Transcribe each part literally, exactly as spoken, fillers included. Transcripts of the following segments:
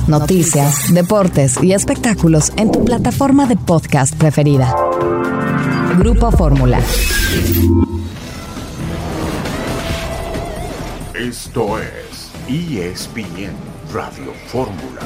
noticias, deportes y espectáculos en tu plataforma de podcast preferida. Grupo Fórmula. Esto es E S P N Radio Fórmula.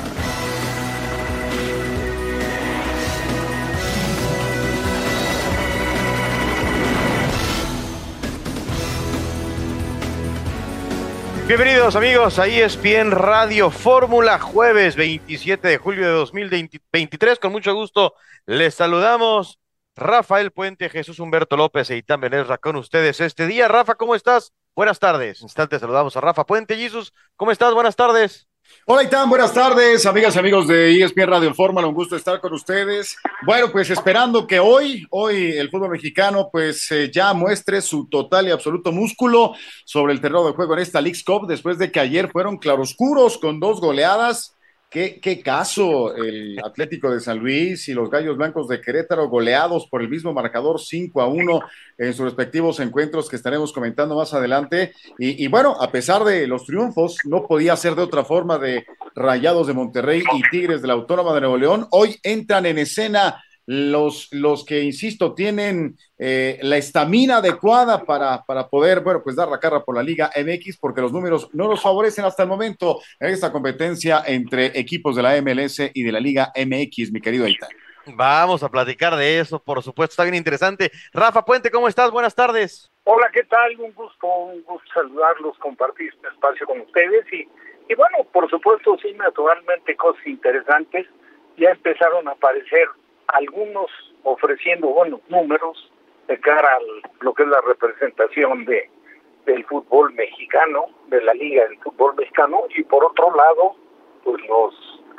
Bienvenidos amigos a E S P N Radio Fórmula, jueves veintisiete de julio de dos mil veintitrés. Con mucho gusto les saludamos Rafael Puente, Jesús Humberto López e Itán Benesra con ustedes este día. Rafa, ¿cómo estás? Buenas tardes. Instante saludamos a Rafa Puente. Jesús, ¿cómo estás? Buenas tardes. Hola Itán, buenas tardes, amigas y amigos de E S P N Radio Fórmula, un gusto estar con ustedes. Bueno, pues esperando que hoy, hoy el fútbol mexicano pues eh, ya muestre su total y absoluto músculo sobre el terreno de juego en esta Leagues Cup, después de que ayer fueron claroscuros con dos goleadas. ¿Qué, qué caso? El Atlético de San Luis y los Gallos Blancos de Querétaro goleados por el mismo marcador cinco a uno en sus respectivos encuentros que estaremos comentando más adelante. Y, y bueno, a pesar de los triunfos, no podía ser de otra forma de Rayados de Monterrey y Tigres de la Autónoma de Nuevo León. Hoy entran en escena los, los que, insisto, tienen eh, la estamina adecuada para, para poder, bueno, pues dar la cara por la Liga M X, porque los números no los favorecen hasta el momento en esta competencia entre equipos de la M L S y de la Liga M X, mi querido Aitán. Vamos a platicar de eso, por supuesto, está bien interesante. Rafa Puente, ¿cómo estás? Buenas tardes. Hola, ¿qué tal? Un gusto, un gusto saludarlos, compartir este espacio con ustedes y, y bueno, por supuesto, sí, naturalmente cosas interesantes. Ya empezaron a aparecer algunos ofreciendo buenos números de cara a lo que es la representación de del fútbol mexicano, de la Liga del Fútbol Mexicano, y por otro lado, pues los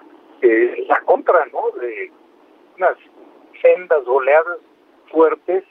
eh, la contra, ¿no? De unas sendas goleadas fuertes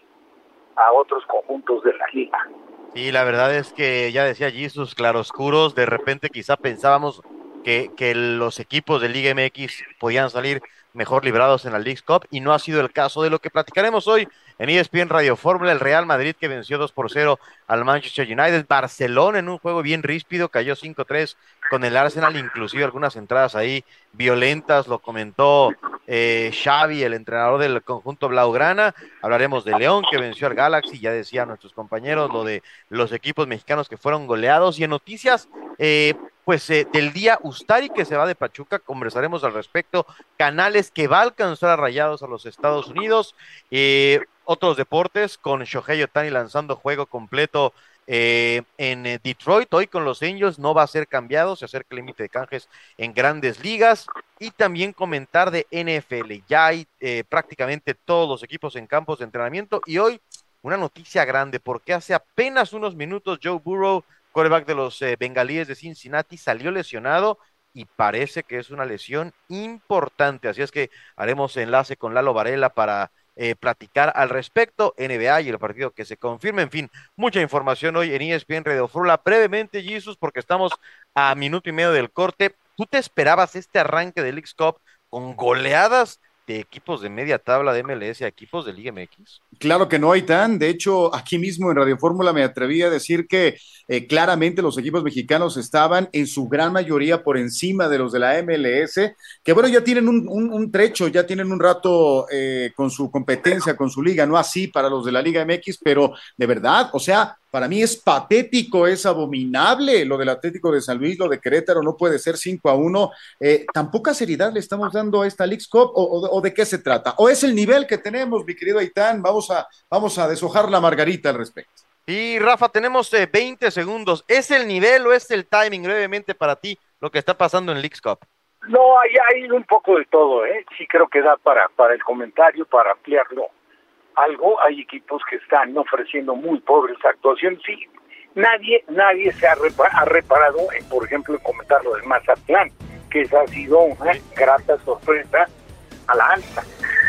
a otros conjuntos de la Liga. Sí, la verdad es que ya decía Jesús, claroscuros, de repente quizá pensábamos que, que los equipos de Liga M X podían salir mejor librados en la Leagues Cup, y no ha sido el caso. De lo que platicaremos hoy en E S P N Radio Fórmula: el Real Madrid, que venció dos por cero al Manchester United; Barcelona, en un juego bien ríspido, cayó cinco tres con el Arsenal, inclusive algunas entradas ahí violentas, lo comentó eh, Xavi, el entrenador del conjunto blaugrana. Hablaremos de León, que venció al Galaxy, ya decían nuestros compañeros, lo de los equipos mexicanos que fueron goleados. Y en noticias, eh, pues eh, del día, Ustari, que se va de Pachuca, conversaremos al respecto. Canales, que va a alcanzar a Rayados a los Estados Unidos. Eh, otros deportes, con Shohei Ohtani lanzando juego completo eh, en eh, Detroit, hoy con los Angels, no va a ser cambiado, se acerca el límite de canjes en Grandes Ligas. Y también comentar de N F L, ya hay eh, prácticamente todos los equipos en campos de entrenamiento. Y hoy una noticia grande, porque hace apenas unos minutos Joe Burrow, quarterback de los eh, Bengalíes de Cincinnati, salió lesionado, y parece que es una lesión importante. Así es que haremos enlace con Lalo Varela para eh, platicar al respecto. N B A y el partido que se confirma. En fin, mucha información hoy en E S P N Radio Fórmula. Brevemente, Jesús, porque estamos a minuto y medio del corte. ¿Tú te esperabas este arranque de Leagues Cup con goleadas de equipos de media tabla de M L S a equipos de Liga M X? Claro que no, Aitán. De hecho, aquí mismo en Radio Fórmula me atreví a decir que eh, claramente los equipos mexicanos estaban en su gran mayoría por encima de los de la M L S, que bueno, ya tienen un, un, un trecho, ya tienen un rato eh, con su competencia, con su liga, no así para los de la Liga M X, pero de verdad, o sea, para mí es patético, es abominable lo del Atlético de San Luis, lo de Querétaro, no puede ser cinco a uno. Eh, ¿Tan poca seriedad le estamos dando a esta Leagues Cup o, o, o de qué se trata? ¿O es el nivel que tenemos, mi querido Aitán? Vamos a, vamos a deshojar la margarita al respecto. Y Rafa, tenemos eh, veinte segundos. ¿Es el nivel o es el timing, brevemente, para ti, lo que está pasando en Leagues Cup? No, hay, hay un poco de todo, ¿eh? Sí creo que da para, para el comentario, para ampliarlo algo. Hay equipos que están ofreciendo muy pobres actuaciones. Sí, nadie nadie se ha, repa- ha reparado, en, por ejemplo, en comentar lo del Mazatlán, que esa ha sido una grata sorpresa a la alza.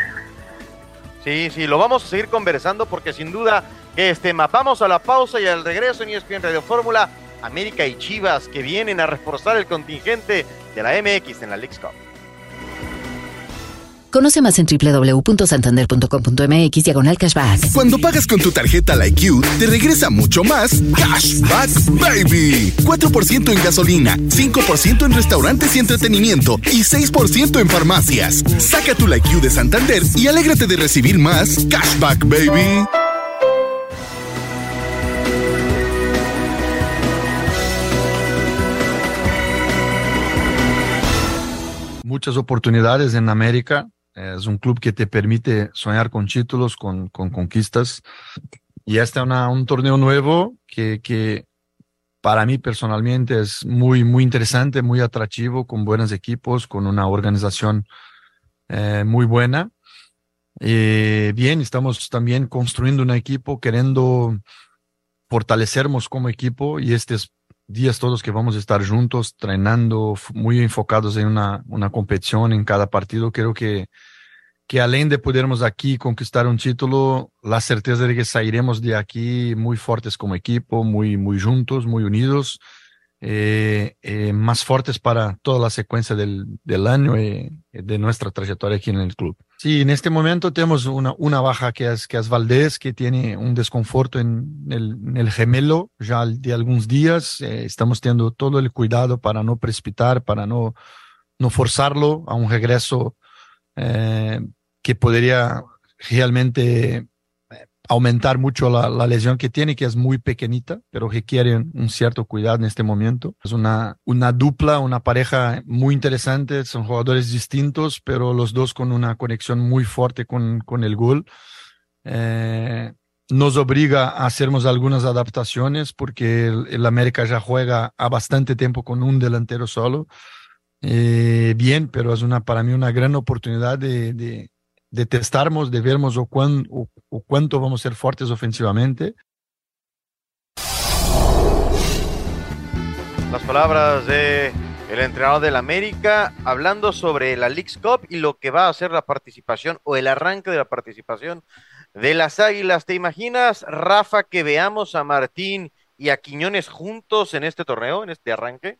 Sí, sí, lo vamos a seguir conversando, porque sin duda, este, vamos a la pausa, y al regreso en E S P N Radio Fórmula, América y Chivas, que vienen a reforzar el contingente de la M X en la Leagues Cup. Conoce más en doble u doble u doble u punto santander punto com punto m x diagonal cashback. Cuando pagas con tu tarjeta Like You, te regresa mucho más Cashback Baby. cuatro por ciento en gasolina, cinco por ciento en restaurantes y entretenimiento y seis por ciento en farmacias. Saca tu Like You de Santander y alégrate de recibir más Cashback Baby. Muchas oportunidades en América. Es un club que te permite soñar con títulos, con, con conquistas. Y este es una, un torneo nuevo que, que para mí personalmente es muy, muy interesante, muy atractivo, con buenos equipos, con una organización eh, muy buena. Eh, bien, estamos también construyendo un equipo, queriendo fortalecernos como equipo, y estos días todos que vamos a estar juntos, entrenando, muy enfocados en una, una competición en cada partido. Creo que, que além de podermos aquí conquistar un título, la certeza de que sairemos de aquí muy fuertes como equipo, muy, muy juntos, muy unidos, eh, eh, más fuertes para toda la secuencia del, del año y de nuestra trayectoria aquí en el club. Sí, en este momento tenemos una, una baja que es, que es Valdés, que tiene un desconforto en el, en el gemelo ya de algunos días. Eh, estamos teniendo todo el cuidado para no precipitar, para no, no forzarlo a un regreso eh, que podría realmente aumentar mucho la, la lesión que tiene, que es muy pequeñita, pero requiere un cierto cuidado en este momento. Es una, una dupla, una pareja muy interesante, son jugadores distintos, pero los dos con una conexión muy fuerte con, con el gol. Eh, nos obliga a hacernos algunas adaptaciones porque el, el América ya juega a bastante tiempo con un delantero solo. Eh, bien, pero es una, para mí una gran oportunidad de, de de testarmos, de vermos o, cuán, o, o cuánto vamos a ser fuertes ofensivamente. Las palabras de el entrenador del América hablando sobre la Leagues Cup y lo que va a ser la participación o el arranque de la participación de las Águilas. ¿Te imaginas, Rafa, que veamos a Martín y a Quiñones juntos en este torneo, en este arranque?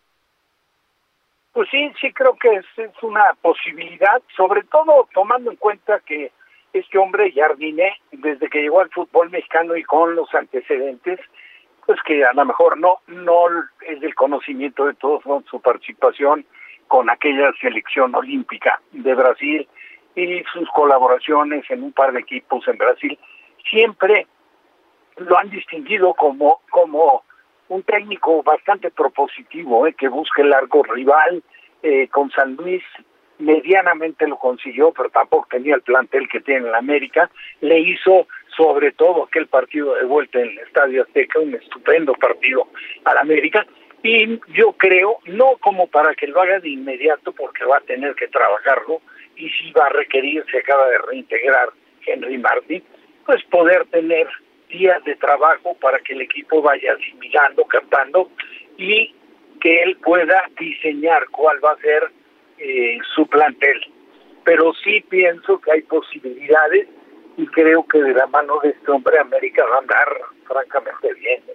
Pues sí, sí creo que es, es una posibilidad, sobre todo tomando en cuenta que este hombre, Jardiné, desde que llegó al fútbol mexicano y con los antecedentes, pues que a lo mejor no no es del conocimiento de todos, ¿no? Su participación con aquella selección olímpica de Brasil y sus colaboraciones en un par de equipos en Brasil, siempre lo han distinguido como como un técnico bastante propositivo, eh, que busque el largo rival. Eh, con San Luis medianamente lo consiguió, pero tampoco tenía el plantel que tiene en América. Le hizo sobre todo aquel partido de vuelta en el Estadio Azteca, un estupendo partido al América, y yo creo, no como para que lo haga de inmediato, porque va a tener que trabajarlo, y si va a requerir, se acaba de reintegrar Henry Martin, pues poder tener días de trabajo para que el equipo vaya asimilando, captando, y que él pueda diseñar cuál va a ser eh, su plantel. Pero sí pienso que hay posibilidades y creo que de la mano de este hombre América va a andar francamente bien.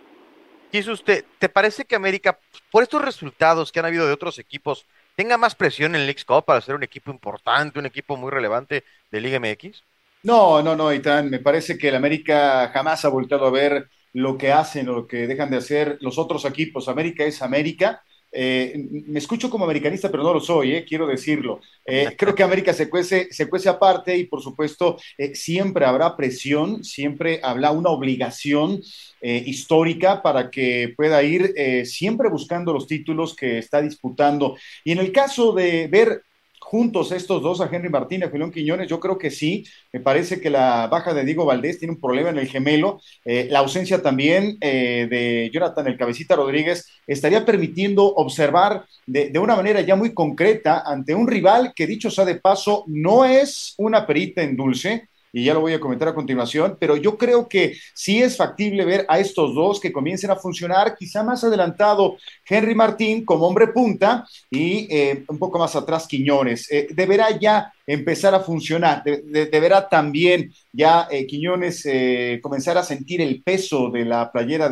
Jesús, ¿te, ¿te parece que América, por estos resultados que han habido de otros equipos, tenga más presión en el Leagues Cup para ser un equipo importante, un equipo muy relevante de Liga M X? No, no, no, Itán, me parece que el América jamás ha volteado a ver lo que hacen o lo que dejan de hacer los otros equipos. América es América. Eh, me escucho como americanista, pero no lo soy, eh, quiero decirlo. Eh, creo que América se cuece, se cuece aparte y, por supuesto, eh, siempre habrá presión, siempre habrá una obligación eh, histórica para que pueda ir eh, siempre buscando los títulos que está disputando. Y en el caso de ver juntos estos dos, a Henry Martín y a Julián Quiñones, yo creo que sí. Me parece que la baja de Diego Valdés tiene un problema en el gemelo. Eh, la ausencia también eh, de Jonathan el Cabecita Rodríguez estaría permitiendo observar de, de una manera ya muy concreta ante un rival que, dicho sea de paso, no es una perita en dulce, y ya lo voy a comentar a continuación, pero yo creo que sí es factible ver a estos dos que comiencen a funcionar, quizá más adelantado Henry Martín como hombre punta y eh, un poco más atrás Quiñones. Eh, deberá ya empezar a funcionar, de, de, deberá también ya eh, Quiñones eh, comenzar a sentir el peso de la playera de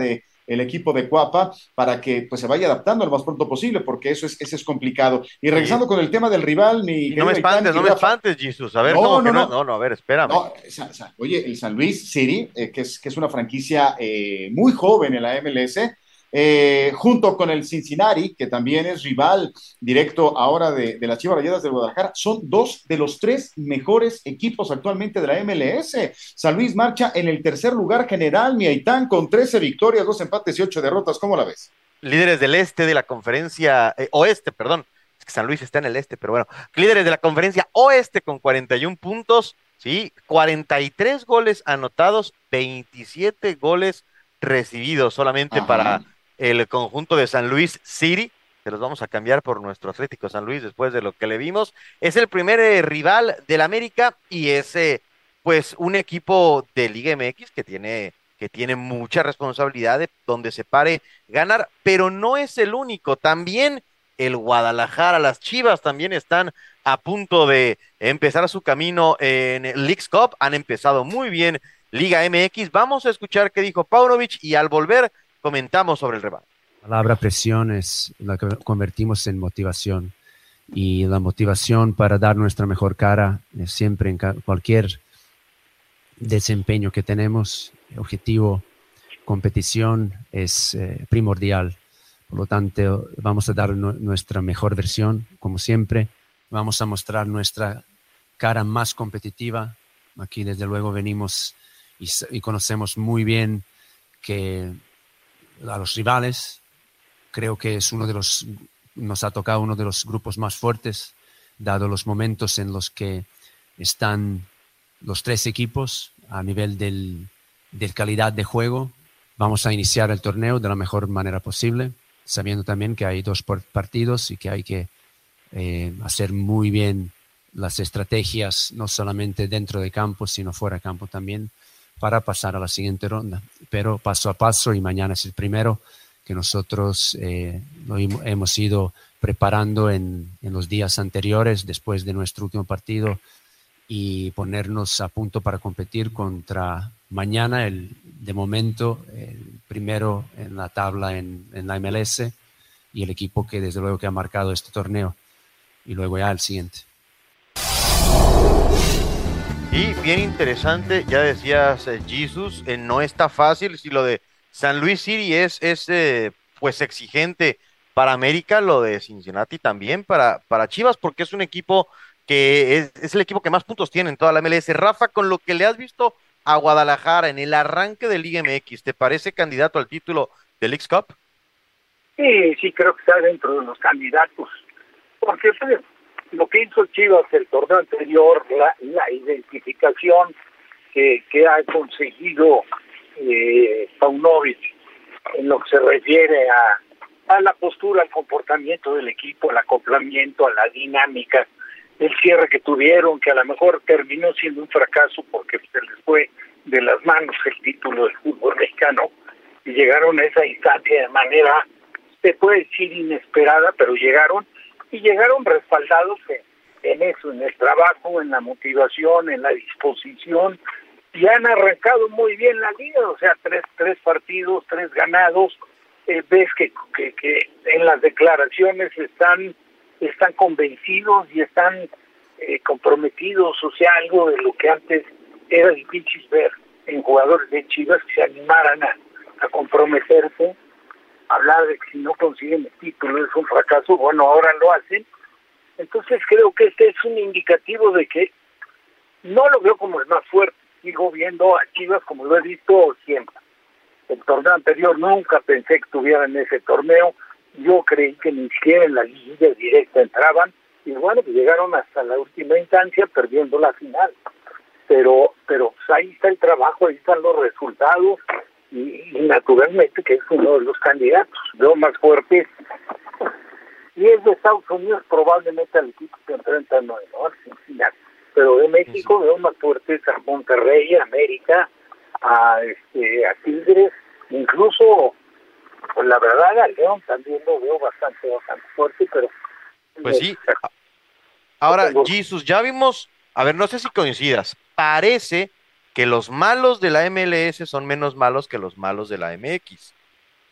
el equipo de Cuapa para que pues se vaya adaptando lo más pronto posible, porque eso es, eso es complicado. Y regresando sí. con el tema del rival, mi y no me espantes, Itán, no me Rafa, espantes, Jesús. A ver, no, ¿cómo no, que no, no, no, a ver, espérame. No, sa, sa, oye, el San Luis City, eh, que, es, que es una franquicia eh, muy joven en la M L S, Eh, junto con el Cincinnati, que también es rival directo ahora de, de las Chivas Rayadas de Guadalajara, son dos de los tres mejores equipos actualmente de la M L S. San Luis marcha en el tercer lugar general, mi Aitán, con trece victorias, dos empates y ocho derrotas. ¿Cómo la ves? Líderes del este de la conferencia, eh, oeste, perdón, es que San Luis está en el este, pero bueno, líderes de la conferencia oeste con cuarenta y un puntos, sí, cuarenta y tres goles anotados, veintisiete goles recibidos solamente Ajá. para el conjunto de San Luis City. Se los vamos a cambiar por nuestro Atlético San Luis después de lo que le vimos. Es el primer eh, rival del América y es eh, pues un equipo de Liga M X que tiene, que tiene mucha responsabilidad de donde se pare ganar, pero no es el único. También el Guadalajara, las Chivas también están a punto de empezar su camino en Leagues Cup. Han empezado muy bien Liga M X. Vamos a escuchar qué dijo Paunovic y al volver comentamos sobre el rival. La palabra presión es la que convertimos en motivación, y la motivación para dar nuestra mejor cara es siempre en cualquier desempeño que tenemos, objetivo, competición es eh, primordial. Por lo tanto, vamos a dar no, nuestra mejor versión, como siempre. Vamos a mostrar nuestra cara más competitiva. Aquí, desde luego, venimos y, y conocemos muy bien que a los rivales, creo que es uno de los, nos ha tocado uno de los grupos más fuertes, dado los momentos en los que están los tres equipos a nivel del, de calidad de juego. Vamos a iniciar el torneo de la mejor manera posible, sabiendo también que hay dos partidos y que hay que eh, hacer muy bien las estrategias, no solamente dentro de campo, sino fuera de campo también, para pasar a la siguiente ronda, pero paso a paso, y mañana es el primero que nosotros eh, lo hemos ido preparando en, en los días anteriores, después de nuestro último partido, y ponernos a punto para competir contra mañana, el de momento, el primero en la tabla en, en la M L S, y el equipo que desde luego que ha marcado este torneo, y luego ya el siguiente. Y bien interesante, ya decías, eh, Jesus, eh, no está fácil. Si lo de San Luis City es, es eh, pues exigente para América, lo de Cincinnati también para, para Chivas, porque es un equipo que es, es el equipo que más puntos tiene en toda la M L S. Rafa, con lo que le has visto a Guadalajara en el arranque de Liga M X, ¿te parece candidato al título de Leagues Cup? Sí, sí, creo que está dentro de los candidatos, porque pues, lo que hizo Chivas el torneo anterior, la, la identificación que, que ha conseguido eh, Paunovic en lo que se refiere a, a la postura, al comportamiento del equipo, al acoplamiento, a la dinámica, el cierre que tuvieron, que a lo mejor terminó siendo un fracaso porque se les fue de las manos el título del fútbol mexicano, y llegaron a esa instancia de manera, se puede decir inesperada, pero llegaron, y llegaron respaldados en, en eso, en el trabajo, en la motivación, en la disposición, y han arrancado muy bien la liga, o sea, tres tres partidos, tres ganados. Eh, ves que, que que en las declaraciones están están convencidos y están eh, comprometidos, o sea, algo de lo que antes era difícil ver en jugadores de Chivas, que se animaran a, a comprometerse, hablar de que si no consiguen el título es un fracaso. Bueno, ahora lo hacen. Entonces creo que este es un indicativo de que no lo veo como el más fuerte, sigo viendo a Chivas como lo he visto siempre. El torneo anterior nunca pensé que estuviera en ese torneo, yo creí que ni siquiera en la liguilla directa entraban, y bueno, pues llegaron hasta la última instancia perdiendo la final, pero pero pues ahí está el trabajo, ahí están los resultados, y, y naturalmente que es uno de los candidatos. Veo más fuerte, y es de Estados Unidos probablemente al equipo que enfrenta no, no al Cincinnati, pero de México veo más fuertes a Monterrey, a América, a este a Tigres, incluso pues la verdad al León también lo veo bastante bastante fuerte, pero pues sí. Ahora, Jesus, ya vimos, a ver, no sé si coincidas, parece que los malos de la M L S son menos malos que los malos de la M X.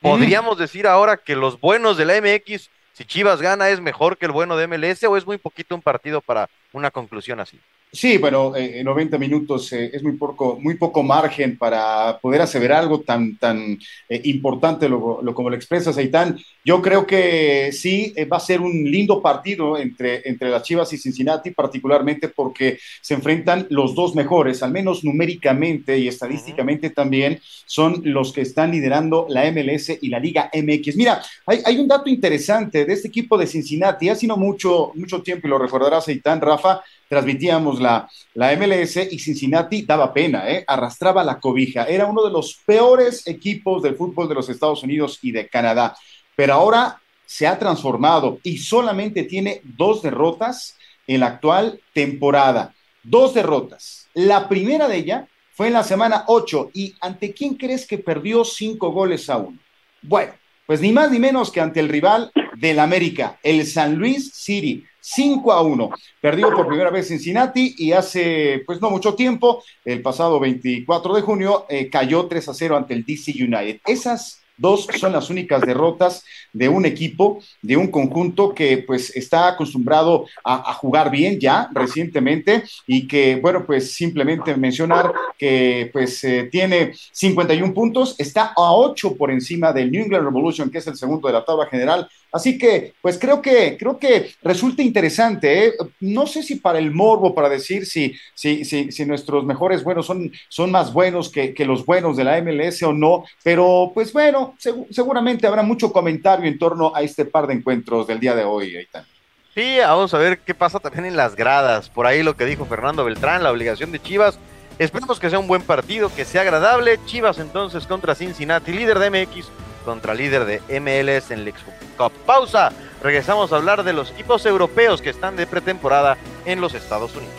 ¿Podríamos mm. decir ahora que los buenos de la M X, si Chivas gana, es mejor que el bueno de M L S, o es muy poquito un partido para una conclusión así? Sí, bueno, en eh, noventa minutos eh, es muy poco, muy poco margen para poder aseverar algo tan, tan eh, importante lo, lo, como lo expresas, Aitán. Yo creo que sí, eh, va a ser un lindo partido entre, entre las Chivas y Cincinnati, particularmente porque se enfrentan los dos mejores, al menos numéricamente y estadísticamente uh-huh. también, son los que están liderando la M L S y la Liga M X. Mira, hay, hay un dato interesante de este equipo de Cincinnati, hace no mucho, mucho tiempo, y lo recordarás, Aitán, Rafa, transmitíamos la, la M L S y Cincinnati daba pena, ¿eh? Arrastraba la cobija, era uno de los peores equipos del fútbol de los Estados Unidos y de Canadá, pero ahora se ha transformado y solamente tiene dos derrotas en la actual temporada, dos derrotas. La primera de ellas fue en la semana ocho, y ¿ante quién crees que perdió cinco goles a uno? Bueno, pues ni más ni menos que ante el rival del América, el San Luis City, cinco a uno. Perdió por primera vez Cincinnati y hace pues no mucho tiempo, el pasado veinticuatro de junio, eh, cayó tres a cero ante el D C United. Esas dos son las únicas derrotas de un equipo, de un conjunto que pues está acostumbrado a, a jugar bien ya recientemente, y que bueno, pues simplemente mencionar que pues eh, tiene cincuenta y uno puntos, está a ocho por encima del New England Revolution, que es el segundo de la tabla general. Así que, pues creo que, creo que resulta interesante, ¿eh? No sé si para el morbo, para decir si, si, si, si nuestros mejores buenos son, son más buenos que, que los buenos de la M L S o no, pero pues bueno, seg- seguramente habrá mucho comentario en torno a este par de encuentros del día de hoy, Aitán. Sí, vamos a ver qué pasa también en las gradas. Por ahí lo que dijo Fernando Beltrán, la obligación de Chivas. Esperemos que sea un buen partido, que sea agradable. Chivas entonces contra Cincinnati, líder de M X contra líder de M L S en League Cup. Pausa, regresamos a hablar de los equipos europeos que están de pretemporada en los Estados Unidos.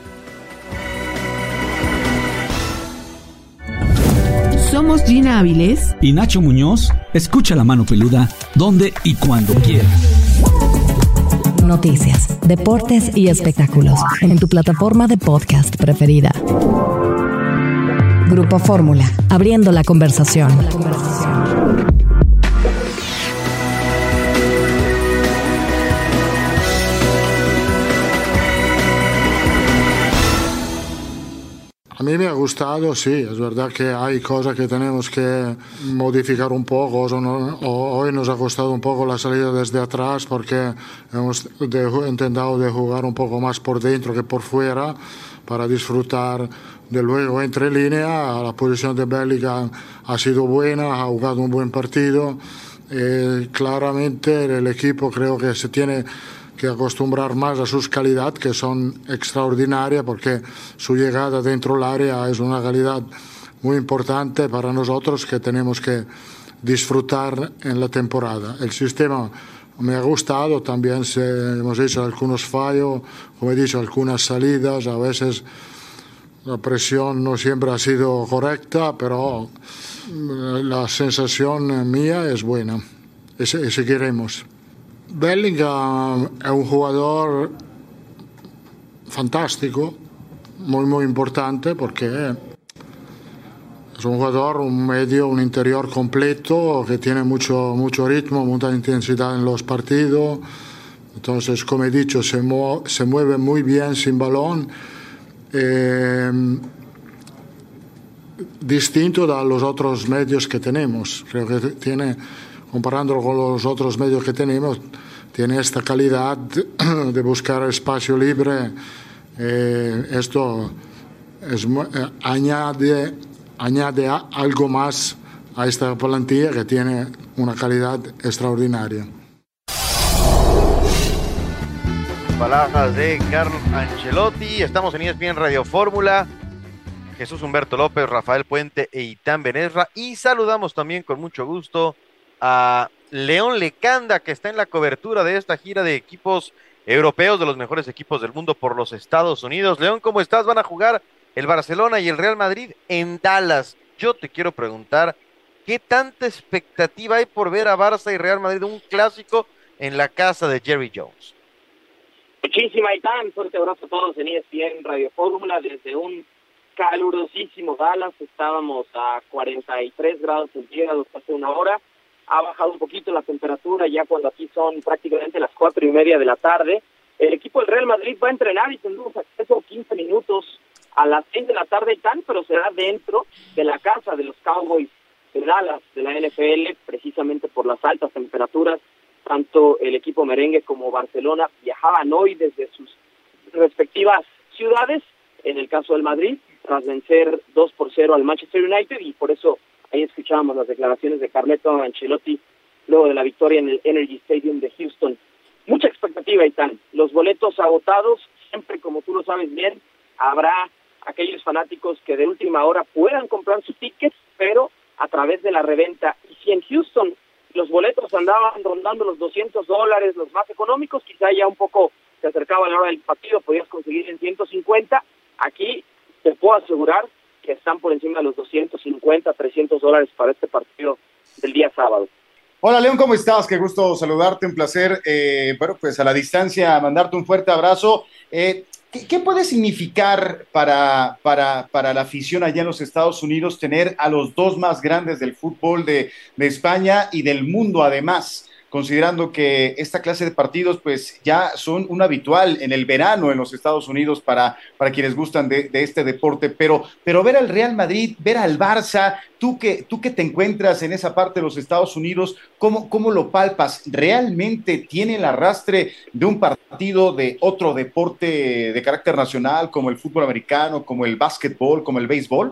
Somos Gina Áviles y Nacho Muñoz. Escucha La Mano Peluda donde y cuando quieras. Noticias, deportes y espectáculos en tu plataforma de podcast preferida. Grupo Fórmula, abriendo la conversación. A mí me ha gustado, sí, es verdad que hay cosas que tenemos que modificar un poco. Hoy nos ha costado un poco la salida desde atrás porque hemos de, intentado de jugar un poco más por dentro que por fuera para disfrutar de luego entre línea. La posición de Bellingham ha sido buena, ha jugado un buen partido. Eh, claramente el equipo creo que se tiene que acostumbrar más a sus calidades, que son extraordinarias, porque su llegada dentro del área es una calidad muy importante para nosotros que tenemos que disfrutar en la temporada. El sistema me ha gustado, también se, hemos hecho algunos fallos, como he dicho, algunas salidas, a veces la presión no siempre ha sido correcta, pero la sensación mía es buena y, y seguiremos. Bellingham è un jugador fantástico, muy muy importante, porque es un jugador, un medio, un interior completo que tiene mucho, mucho ritmo, mucha intensidad en los partidos. Entonces, como he dicho, se, mu- se mueve muy bien sin balón, eh, distinto de los otros medios que tenemos. Creo que tiene, comparándolo con los otros medios que tenemos, tiene esta calidad de buscar espacio libre. Eh, esto es, eh, añade, añade a, algo más a esta plantilla que tiene una calidad extraordinaria. Palabras de Carlo Ancelotti. Estamos en E S P N Radio Fórmula. Jesús Humberto López, Rafael Puente e Itán Benesra. Y saludamos también con mucho gusto a León Lecanda, que está en la cobertura de esta gira de equipos europeos, de los mejores equipos del mundo por los Estados Unidos. León, ¿cómo estás? Van a jugar el Barcelona y el Real Madrid en Dallas. Yo te quiero preguntar, ¿qué tanta expectativa hay por ver a Barça y Real Madrid, un clásico en la casa de Jerry Jones? Muchísima, Itán. Fuerte abrazo a todos en E S P N Radio Fórmula desde un calurosísimo Dallas. Estábamos a cuarenta y tres grados centígrados hace una hora. ha bajado un poquito la temperatura ya cuando aquí son prácticamente las cuatro y media de la tarde. El equipo del Real Madrid va a entrenar y tendremos acceso quince minutos a las seis de la tarde y tan, pero será dentro de la casa de los Cowboys de Dallas, de la N F L, precisamente por las altas temperaturas. Tanto el equipo merengue como Barcelona viajaban hoy desde sus respectivas ciudades, en el caso del Madrid, tras vencer dos por cero al Manchester United, y por eso ahí escuchábamos las declaraciones de Carleto Ancelotti luego de la victoria en el Energy Stadium de Houston. Mucha expectativa, Itán. Los boletos agotados, siempre, como tú lo sabes bien, habrá aquellos fanáticos que de última hora puedan comprar sus tickets, pero a través de la reventa. Y si en Houston los boletos andaban rondando los doscientos dólares, los más económicos, quizá ya un poco se acercaba a la hora del partido, podías conseguir en ciento cincuenta, aquí te puedo asegurar que están por encima de los doscientos cincuenta, trescientos dólares para este partido del día sábado. Hola León, ¿cómo estás? Qué gusto saludarte, un placer, eh, bueno, pues a la distancia mandarte un fuerte abrazo. Eh, ¿qué, ¿Qué puede significar para, para, para la afición allá en los Estados Unidos tener a los dos más grandes del fútbol de, de España y del mundo además? Considerando que esta clase de partidos pues ya son un habitual en el verano en los Estados Unidos para, para quienes gustan de, de este deporte, pero, pero ver al Real Madrid, ver al Barça, tú que, tú que te encuentras en esa parte de los Estados Unidos, ¿cómo, cómo lo palpas? ¿Realmente tiene el arrastre de un partido de otro deporte de carácter nacional como el fútbol americano, como el básquetbol, como el béisbol?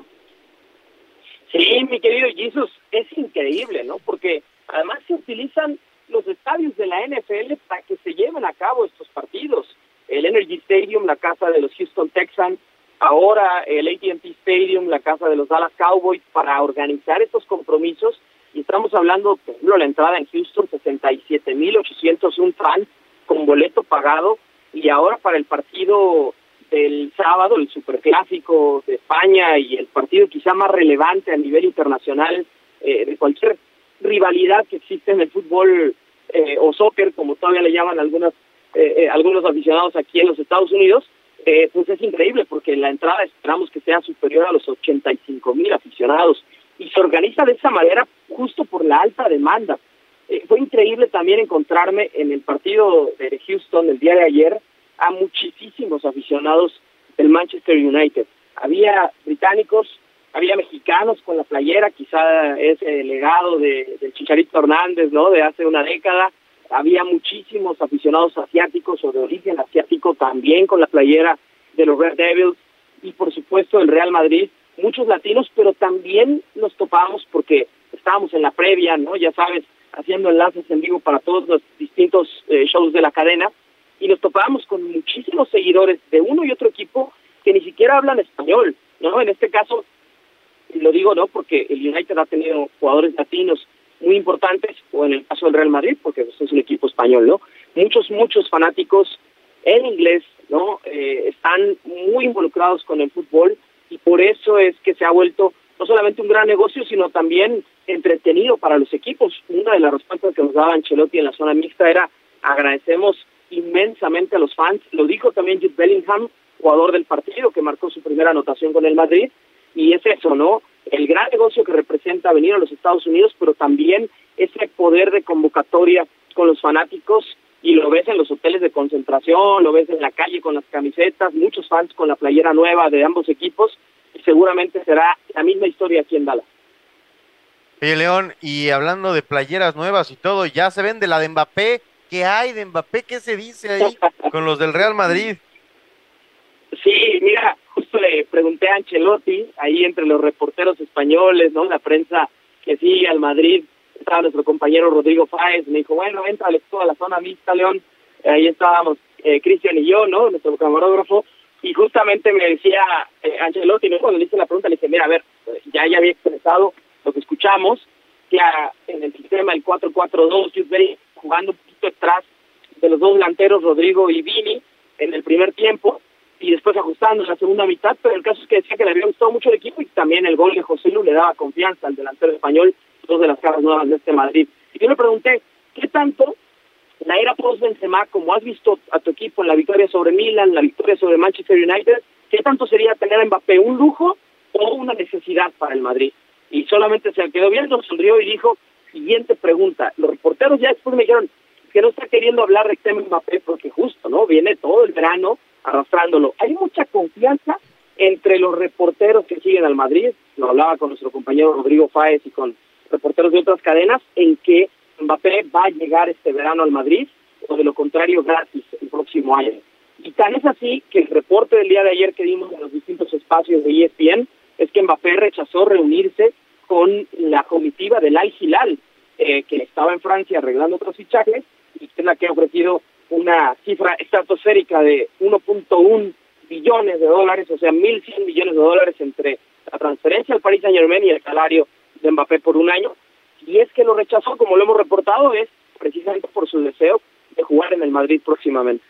Sí, mi querido Jesús, es increíble, ¿no? Porque además se utilizan los estadios de la N F L para que se lleven a cabo estos partidos. El Energy Stadium, la casa de los Houston Texans, ahora el A T and T Stadium, la casa de los Dallas Cowboys, para organizar estos compromisos. Y estamos hablando, por ejemplo, la entrada en Houston, sesenta y siete mil ochocientos uno fans con boleto pagado, y ahora para el partido del sábado, el superclásico de España y el partido quizá más relevante a nivel internacional eh, de cualquier rivalidad que existe en el fútbol eh, o soccer, como todavía le llaman algunas, eh, eh, algunos aficionados aquí en los Estados Unidos, eh, pues es increíble porque la entrada esperamos que sea superior a los ochenta y cinco mil aficionados, y se organiza de esa manera justo por la alta demanda. Eh, fue increíble también encontrarme en el partido de Houston el día de ayer a muchísimos aficionados del Manchester United. Había británicos, había mexicanos con la playera, quizá ese legado de, del Chicharito Hernández, ¿no?, de hace una década. Había muchísimos aficionados asiáticos o de origen asiático también con la playera de los Red Devils, y por supuesto el Real Madrid, muchos latinos, pero también nos topábamos porque estábamos en la previa, ¿no?, ya sabes, haciendo enlaces en vivo para todos los distintos eh, shows de la cadena, y nos topábamos con muchísimos seguidores de uno y otro equipo que ni siquiera hablan español, ¿no? En este caso, lo digo no porque el United ha tenido jugadores latinos muy importantes, o en el caso del Real Madrid, porque es un equipo español, ¿no? Muchos, muchos fanáticos en inglés, ¿no? Eh, están muy involucrados con el fútbol, y por eso es que se ha vuelto no solamente un gran negocio, sino también entretenido para los equipos. Una de las respuestas que nos daba Ancelotti en la zona mixta era: agradecemos inmensamente a los fans. Lo dijo también Jude Bellingham, jugador del partido, que marcó su primera anotación con el Madrid. Y es eso, ¿no? El gran negocio que representa venir a los Estados Unidos, pero también ese poder de convocatoria con los fanáticos, y lo ves en los hoteles de concentración, lo ves en la calle con las camisetas, muchos fans con la playera nueva de ambos equipos, y seguramente será la misma historia aquí en Dallas. Oye, León, y hablando de playeras nuevas y todo, ya se vende la de Mbappé. ¿Qué hay de Mbappé? ¿Qué se dice ahí con los del Real Madrid? Sí, mira, justo le pregunté a Ancelotti, ahí entre los reporteros españoles, ¿no?, la prensa que sigue al Madrid, estaba nuestro compañero Rodrigo Fáez, me dijo, bueno, entrale tú a la zona mixta, León. Ahí estábamos eh, Cristian y yo, ¿no?, nuestro camarógrafo, y justamente me decía eh, Ancelotti, ¿no?, cuando le hice la pregunta, le dije, mira, a ver, ya, ya había expresado lo que escuchamos, que en el sistema el cuatro cuatro dos, jugando un poquito detrás de los dos delanteros, Rodrigo y Vini, en el primer tiempo, y después ajustando en la segunda mitad, pero el caso es que decía que le había gustado mucho el equipo, y también el gol de José Lu le daba confianza al delantero español, dos de las caras nuevas de este Madrid. Y yo le pregunté, ¿qué tanto la era post-Benzema, como has visto a tu equipo en la victoria sobre Milan, la victoria sobre Manchester United, qué tanto sería tener a Mbappé un lujo o una necesidad para el Madrid? Y solamente se quedó viendo, sonrió y dijo, siguiente pregunta. Los reporteros ya después me dijeron que no está queriendo hablar de tema Mbappé porque justo, ¿no? Viene todo el verano arrastrándolo. Hay mucha confianza entre los reporteros que siguen al Madrid, lo hablaba con nuestro compañero Rodrigo Fáez y con reporteros de otras cadenas, en que Mbappé va a llegar este verano al Madrid, o de lo contrario gratis el próximo año. Y tan es así que el reporte del día de ayer que dimos en los distintos espacios de E S P N es que Mbappé rechazó reunirse con la comitiva del Al Hilal, eh, que estaba en Francia arreglando otros fichajes, y que es la que ha ofrecido una cifra estratosférica de uno punto uno billones de dólares, o sea, mil cien millones de dólares entre la transferencia al Paris Saint-Germain y el salario de Mbappé por un año. Y es que lo rechazó, como lo hemos reportado, es precisamente por su deseo de jugar en el Madrid próximamente.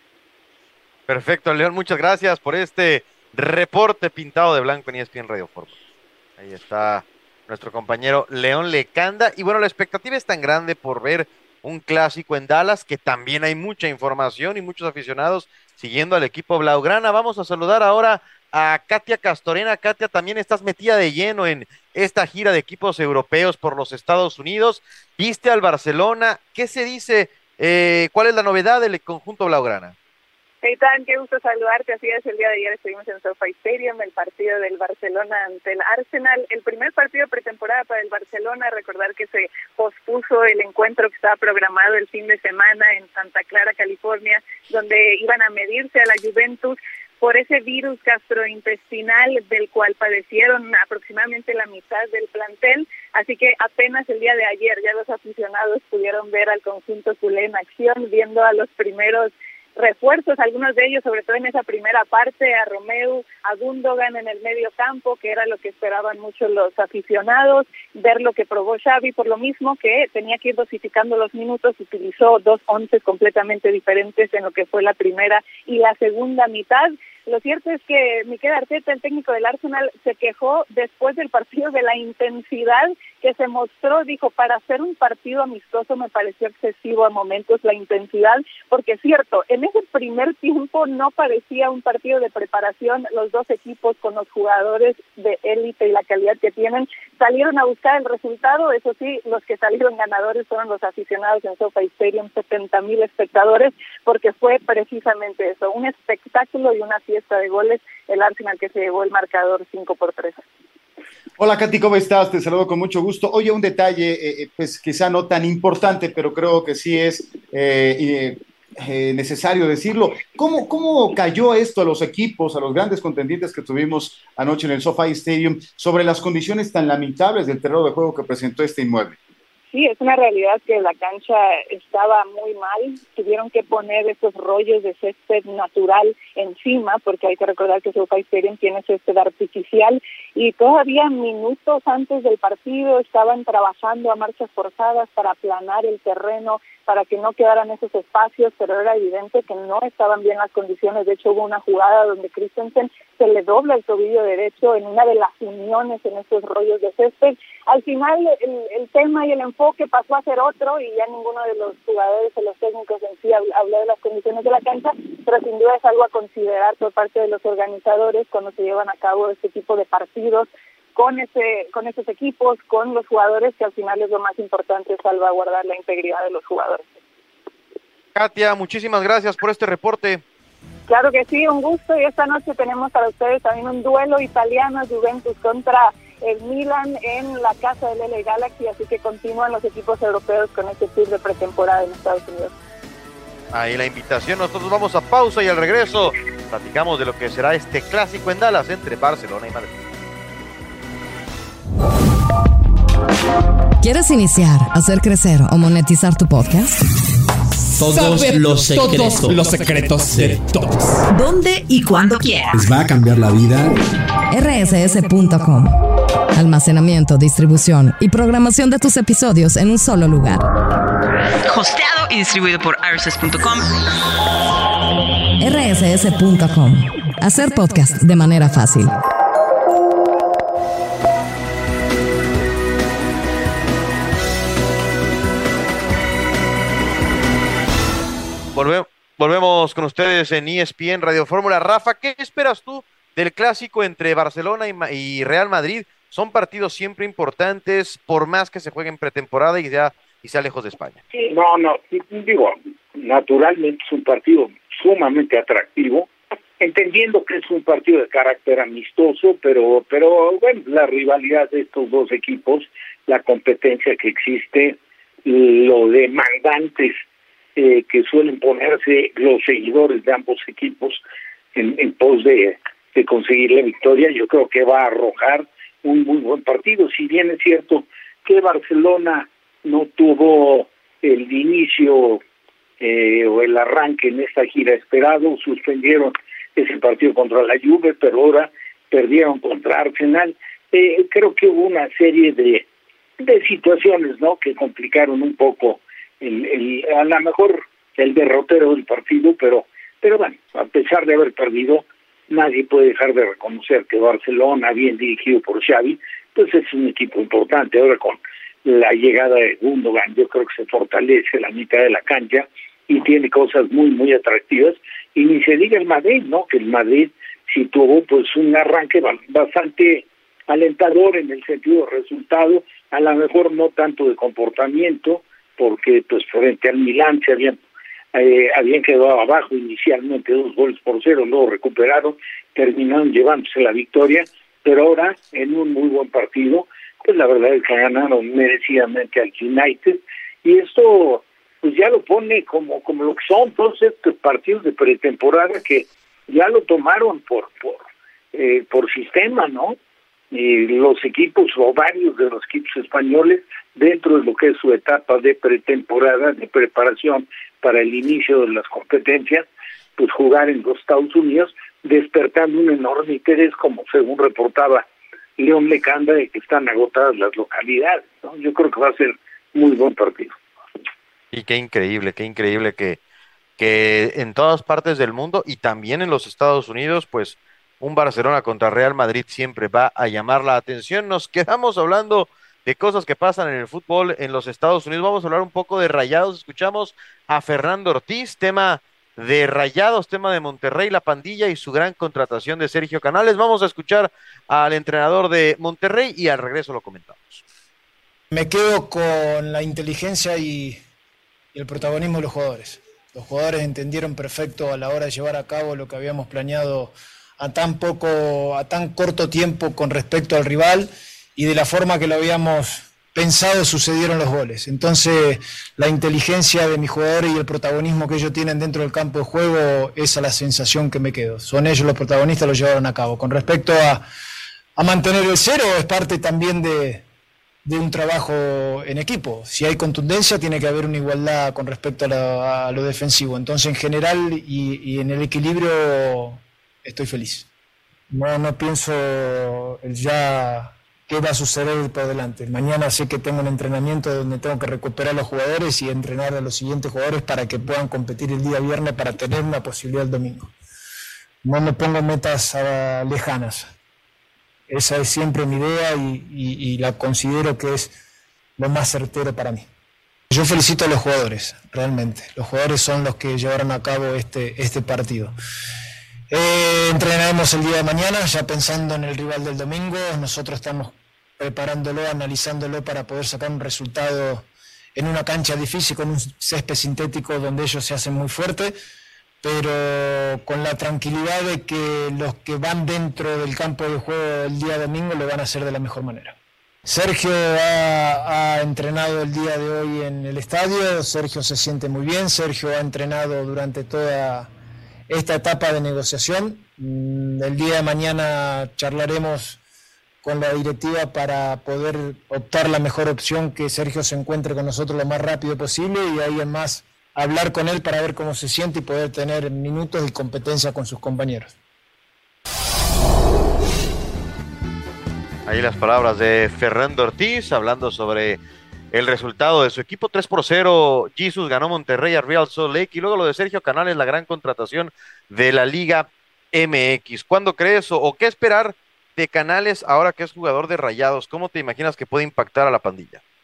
Perfecto, León, muchas gracias por este reporte pintado de blanco en E S P N Radio Fórmula. Ahí está nuestro compañero León Lecanda. Y bueno, la expectativa es tan grande por ver un clásico en Dallas, que también hay mucha información y muchos aficionados siguiendo al equipo blaugrana. Vamos a saludar ahora a Katia Castorena. Katia, también estás metida de lleno en esta gira de equipos europeos por los Estados Unidos. ¿Viste al Barcelona? ¿Qué se dice? Eh, ¿Cuál es la novedad del conjunto blaugrana? Eitan, qué gusto saludarte. Así es, el día de ayer estuvimos en SoFi Stadium, el partido del Barcelona ante el Arsenal, el primer partido de pretemporada para el Barcelona. Recordar que se pospuso el encuentro que estaba programado el fin de semana en Santa Clara, California, donde iban a medirse a la Juventus por ese virus gastrointestinal del cual padecieron aproximadamente la mitad del plantel. Así que apenas el día de ayer ya los aficionados pudieron ver al conjunto culé en acción, viendo a los primeros refuerzos, algunos de ellos, sobre todo en esa primera parte, a Romeu, a Gundogan en el medio campo, que era lo que esperaban mucho los aficionados, ver lo que probó Xavi, por lo mismo que tenía que ir dosificando los minutos, utilizó dos once completamente diferentes en lo que fue la primera y la segunda mitad. Lo cierto es que Mikel Arteta, el técnico del Arsenal, se quejó después del partido de la intensidad que se mostró. Dijo, para hacer un partido amistoso me pareció excesivo a momentos la intensidad, porque es cierto, en ese primer tiempo no parecía un partido de preparación. Los dos equipos, con los jugadores de élite y la calidad que tienen, salieron a buscar el resultado. Eso sí, los que salieron ganadores fueron los aficionados en SoFi Stadium, setenta mil espectadores, porque fue precisamente eso, un espectáculo y una fiesta de goles, el Arsenal que se llevó el marcador cinco por tres. Hola, Katy, ¿cómo estás? Te saludo con mucho gusto. Oye, un detalle, eh, pues quizá no tan importante, pero creo que sí es eh, eh, necesario decirlo. ¿Cómo, ¿Cómo cayó esto a los equipos, a los grandes contendientes que tuvimos anoche en el SoFi Stadium, sobre las condiciones tan lamentables del terreno de juego que presentó este inmueble? Sí, es una realidad que la cancha estaba muy mal. Tuvieron que poner esos rollos de césped natural encima, porque hay que recordar que SoFi Stadium tiene césped artificial, y todavía minutos antes del partido estaban trabajando a marchas forzadas para aplanar el terreno, para que no quedaran esos espacios, pero era evidente que no estaban bien las condiciones. De hecho, hubo una jugada donde Christensen se le dobla el tobillo derecho en una de las uniones en esos rollos de césped. Al final, el, el tema y el enfoque pasó a ser otro, y ya ninguno de los jugadores o los técnicos en sí habló de las condiciones de la cancha, pero sin duda es algo a considerar por parte de los organizadores cuando se llevan a cabo este tipo de partidos con ese con esos equipos, con los jugadores, que al final es lo más importante, salvaguardar la integridad de los jugadores. Katia, muchísimas gracias por este reporte. Claro que sí, un gusto, y esta noche tenemos para ustedes también un duelo italiano, Juventus contra el Milan en la casa del L A Galaxy, así que continúan los equipos europeos con este tour de pretemporada en Estados Unidos. Ahí la invitación. Nosotros vamos a pausa y al regreso platicamos de lo que será este clásico en Dallas entre Barcelona y Madrid. ¿Quieres iniciar, hacer crecer o monetizar tu podcast? Todos Saber los secretos. Todos los secretos de todos. ¿Dónde y cuándo quieras? Les va a cambiar la vida. R S S punto com. Almacenamiento, distribución y programación de tus episodios en un solo lugar. Hosteado y distribuido por R S S punto com. R S S punto com. Hacer podcast de manera fácil. Volve- volvemos con ustedes en E S P N Radio Fórmula. Rafa, ¿qué esperas tú del clásico entre Barcelona y, Ma- y Real Madrid? son partidos siempre importantes, por más que se jueguen pretemporada y sea, y sea lejos de España. Sí, no, no, digo, naturalmente es un partido sumamente atractivo, entendiendo que es un partido de carácter amistoso, pero, pero bueno, la rivalidad de estos dos equipos, la competencia que existe, lo demandantes eh, que suelen ponerse los seguidores de ambos equipos en, en pos de, de conseguir la victoria, yo creo que va a arrojar un muy buen partido. Si bien es cierto que Barcelona no tuvo el inicio eh, o el arranque en esta gira esperado, suspendieron ese partido contra la Juve, pero ahora perdieron contra Arsenal. Eh, creo que hubo una serie de, de situaciones, ¿no?, que complicaron un poco el, el, a lo mejor el derrotero del partido, pero, pero bueno, a pesar de haber perdido, nadie puede dejar de reconocer que Barcelona, bien dirigido por Xavi, pues es un equipo importante. Ahora con la llegada de Gundogan, yo creo que se fortalece la mitad de la cancha y tiene cosas muy, muy atractivas. Y ni se diga el Madrid, ¿no?, que el Madrid sí tuvo pues un arranque bastante alentador en el sentido de resultado, a lo mejor no tanto de comportamiento, porque pues frente al Milán se habían eh, habían quedado abajo inicialmente dos goles por cero, luego recuperaron, terminaron llevándose la victoria, pero ahora en un muy buen partido, pues la verdad es que ganaron merecidamente al United, y esto pues ya lo pone como como lo que son todos estos partidos de pretemporada, que ya lo tomaron por por eh, por sistema, ¿no? Y los equipos o varios de los equipos españoles, dentro de lo que es su etapa de pretemporada, de preparación para el inicio de las competencias, pues jugar en los Estados Unidos, despertando un enorme interés, como según reportaba León Lecanda, de que están agotadas las localidades, ¿no? Yo creo que va a ser muy buen partido. Y qué increíble, qué increíble que, que en todas partes del mundo y también en los Estados Unidos, pues un Barcelona contra Real Madrid siempre va a llamar la atención. Nos quedamos hablando de cosas que pasan en el fútbol en los Estados Unidos. Vamos a hablar un poco de Rayados. Escuchamos a Fernando Ortiz, tema de Rayados, tema de Monterrey, la pandilla y su gran contratación de Sergio Canales. Vamos a escuchar al entrenador de Monterrey y al regreso lo comentamos. Me quedo con la inteligencia y, y el protagonismo de los jugadores. Los jugadores entendieron perfecto a la hora de llevar a cabo lo que habíamos planeado a tan poco, a tan corto tiempo con respecto al rival, y de la forma que lo habíamos pensado sucedieron los goles. Entonces la inteligencia de mis jugadores y el protagonismo que ellos tienen dentro del campo de juego, esa es la sensación que me quedo. Son ellos los protagonistas, lo llevaron a cabo. Con respecto a, a mantener el cero, es parte también de, de un trabajo en equipo. Si hay contundencia, tiene que haber una igualdad con respecto a, la, a lo defensivo. Entonces, en general y, y en el equilibrio, estoy feliz. No, no pienso el ya qué va a suceder por delante. Mañana sé que tengo un entrenamiento donde tengo que recuperar a los jugadores y entrenar a los siguientes jugadores para que puedan competir el día viernes, para tener una posibilidad el domingo. No me pongo metas uh, lejanas. Esa es siempre mi idea y, y, y la considero que es lo más certero para mí. Yo felicito a los jugadores, realmente. Los jugadores son los que llevaron a cabo este, este partido. Eh, entrenaremos el día de mañana, ya pensando en el rival del domingo. Nosotros estamos preparándolo, analizándolo para poder sacar un resultado en una cancha difícil, con un césped sintético donde ellos se hacen muy fuertes, pero con la tranquilidad de que los que van dentro del campo de juego el día domingo lo van a hacer de la mejor manera. Sergio ha, ha entrenado el día de hoy en el estadio. Sergio se siente muy bien. Sergio ha entrenado durante toda esta etapa de negociación. El día de mañana charlaremos con la directiva para poder optar la mejor opción, que Sergio se encuentre con nosotros lo más rápido posible, y ahí en más hablar con él para ver cómo se siente y poder tener minutos de competencia con sus compañeros. Ahí las palabras de Fernando Ortiz hablando sobre el resultado de su equipo. Tres por cero, Jesus ganó Monterrey a Real Salt Lake. Y luego lo de Sergio Canales, la gran contratación de la Liga M X. ¿Cuándo crees o, o qué esperar de Canales ahora que es jugador de Rayados? ¿Cómo te imaginas que puede impactar a la pandilla?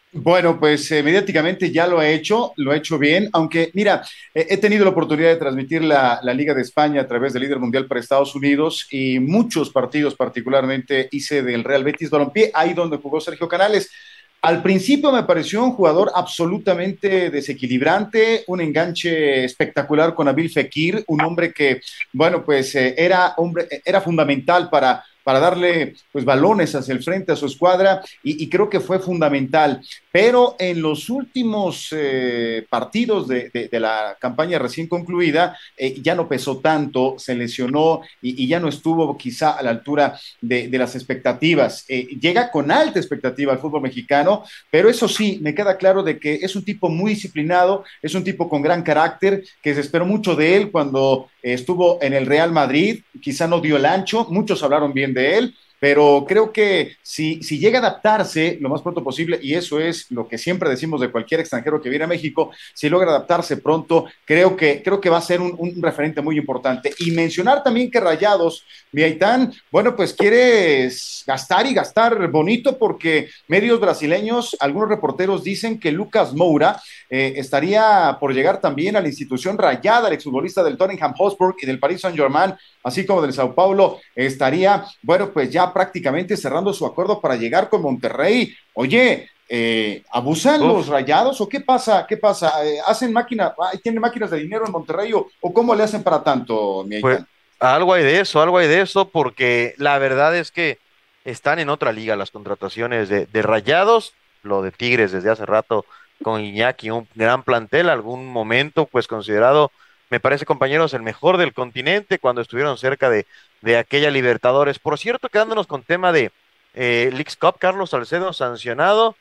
Bueno, pues eh, mediáticamente ya lo ha hecho, lo ha hecho bien, aunque mira, eh, he tenido la oportunidad de transmitir la, la Liga de España a través del líder mundial para Estados Unidos y muchos partidos, particularmente hice del Real Betis Balompié, ahí donde jugó Sergio Canales. Al principio me pareció un jugador absolutamente desequilibrante, un enganche espectacular con Nabil Fekir, un hombre que, bueno, pues eh, era, hombre, era fundamental para, para darle pues, balones hacia el frente a su escuadra y, y creo que fue fundamental. Pero en los últimos eh, partidos de, de, de la campaña recién concluida, eh, ya no pesó tanto, se lesionó y, y ya no estuvo quizá a la altura de, de las expectativas. Eh, llega con alta expectativa al fútbol mexicano, pero eso sí, me queda claro de que es un tipo muy disciplinado, es un tipo con gran carácter, que se esperó mucho de él cuando eh, estuvo en el Real Madrid, quizá no dio el ancho, muchos hablaron bien de él, pero creo que si, si llega a adaptarse lo más pronto posible, y eso es lo que siempre decimos de cualquier extranjero que viene a México, si logra adaptarse pronto, creo que, creo que va a ser un, un referente muy importante. Y mencionar también que Rayados, mi Aitán, bueno, pues quiere gastar y gastar bonito porque medios brasileños, algunos reporteros dicen que Lucas Moura eh, estaría por llegar también a la institución rayada, el exfutbolista del Tottenham Hotspur y del Paris Saint-Germain, así como del Sao Paulo, estaría, bueno, pues ya prácticamente cerrando su acuerdo para llegar con Monterrey. Oye, eh, ¿abusan Uf. los Rayados o qué pasa? ¿Qué pasa? Eh, ¿Hacen máquinas, tienen máquinas de dinero en Monterrey o, o cómo le hacen para tanto, mi pues, algo hay de eso, algo hay de eso, porque la verdad es que están en otra liga las contrataciones de, de Rayados, lo de Tigres desde hace rato con Iñaki, un gran plantel, algún momento pues considerado, me parece, compañeros, el mejor del continente cuando estuvieron cerca de, de aquella Libertadores. Por cierto, quedándonos con tema de eh, Leagues Cup, Carlos Salcedo sancionado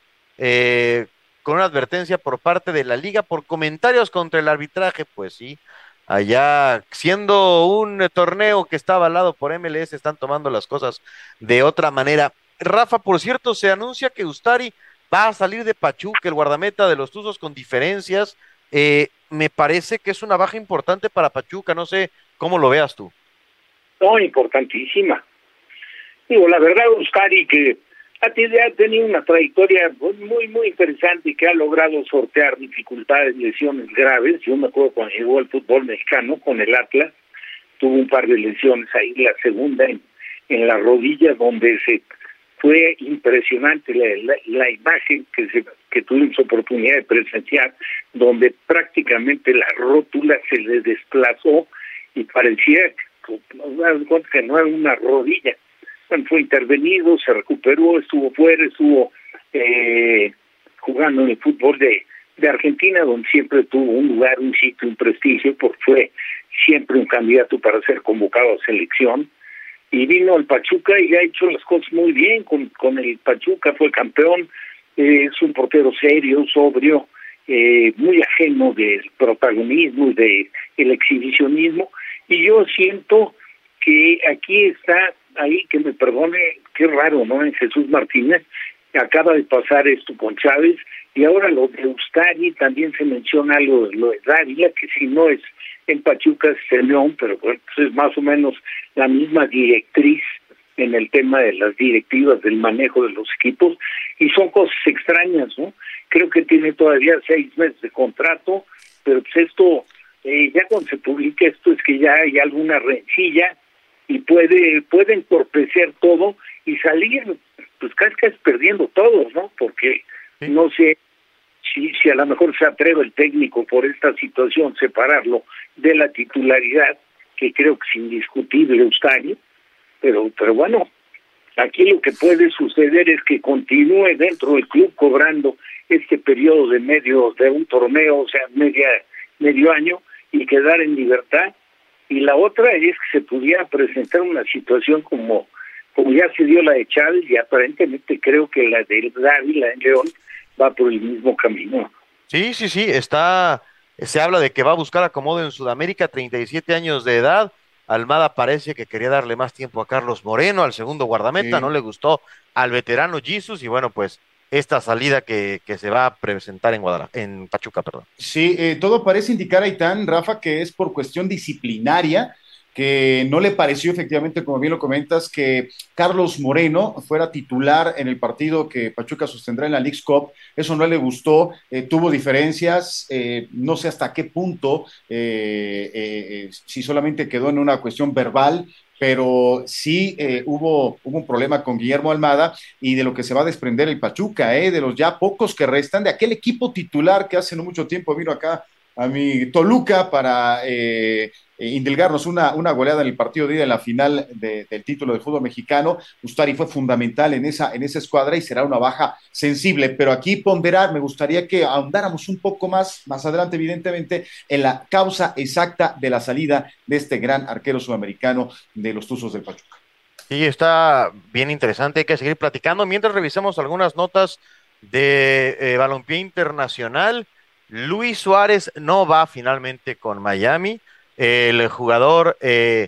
eh, con una advertencia por parte de la liga por comentarios contra el arbitraje. Pues sí, allá siendo un torneo que está avalado por M L S, están tomando las cosas de otra manera. Rafa, por cierto, se anuncia que Ustari va a salir de Pachuca, el guardameta de los Tuzos, con diferencias. Eh, me parece que es una baja importante para Pachuca, no sé cómo lo veas tú. No, importantísima. Digo, la verdad, Ustari, que ha tenido una trayectoria muy, muy interesante y que ha logrado sortear dificultades, lesiones graves. Yo me acuerdo cuando llegó al fútbol mexicano con el Atlas, tuvo un par de lesiones ahí, la segunda en, en la rodilla, donde se fue impresionante la, la, la imagen que se que tuvimos oportunidad de presenciar, donde prácticamente la rótula se le desplazó y parecía que, que no era una rodilla. Bueno, fue intervenido, se recuperó, estuvo fuera, estuvo eh, jugando en el fútbol de, de Argentina, donde siempre tuvo un lugar, un sitio, un prestigio, porque fue siempre un candidato para ser convocado a selección. Y vino al Pachuca y ha hecho las cosas muy bien con, con el Pachuca, fue campeón, eh, es un portero serio, sobrio, eh, muy ajeno del protagonismo y de el exhibicionismo, y yo siento que aquí está, ahí que me perdone, qué raro, ¿no? En Jesús Martínez, acaba de pasar esto con Chávez, y ahora lo de Ustari, también se menciona lo, lo de Dávila, que si no es en Pachuca es el León, pero pues es más o menos la misma directriz en el tema de las directivas del manejo de los equipos, y son cosas extrañas, ¿no? Creo que tiene todavía seis meses de contrato, pero pues esto, eh, ya cuando se publique esto es que ya hay alguna rencilla y puede puede entorpecer todo y salir, pues casi casi perdiendo todos, ¿no? Porque sí. no sé si, si a lo mejor se atreve el técnico por esta situación separarlo de la titularidad, que creo que es indiscutible Ustari, pero pero bueno, aquí lo que puede suceder es que continúe dentro del club cobrando este periodo de medio de un torneo, o sea, media medio año, y quedar en libertad. Y la otra es que se pudiera presentar una situación como como ya se dio la de Chávez, y aparentemente creo que la de Dávila en León va por el mismo camino. Sí, sí, sí, está, se habla de que va a buscar acomodo en Sudamérica, treinta y siete años de edad. Almada parece que quería darle más tiempo a Carlos Moreno, al segundo guardameta, sí. no le gustó al veterano Jesus, y bueno, pues esta salida que, que se va a presentar en Guadalajara, en Pachuca, perdón. Sí, eh, todo parece indicar, Aitán, Rafa, que es por cuestión disciplinaria, que no le pareció efectivamente, como bien lo comentas, que Carlos Moreno fuera titular en el partido que Pachuca sostendrá en la Leagues Cup. Eso no le gustó, eh, tuvo diferencias, eh, no sé hasta qué punto, eh, eh, si solamente quedó en una cuestión verbal, pero sí eh, hubo, hubo un problema con Guillermo Almada y de lo que se va a desprender el Pachuca, eh, de los ya pocos que restan, de aquel equipo titular que hace no mucho tiempo vino acá a mi Toluca para eh, indilgarnos una, una goleada en el partido de ida en la final de, del título del fútbol mexicano. Ustari fue fundamental en esa, en esa escuadra y será una baja sensible, pero aquí ponderar, me gustaría que ahondáramos un poco más, más adelante evidentemente, en la causa exacta de la salida de este gran arquero sudamericano de los Tuzos del Pachuca. Sí, está bien interesante, hay que seguir platicando. Mientras revisamos algunas notas de eh, balompié internacional, Luis Suárez no va finalmente con Miami. El jugador eh,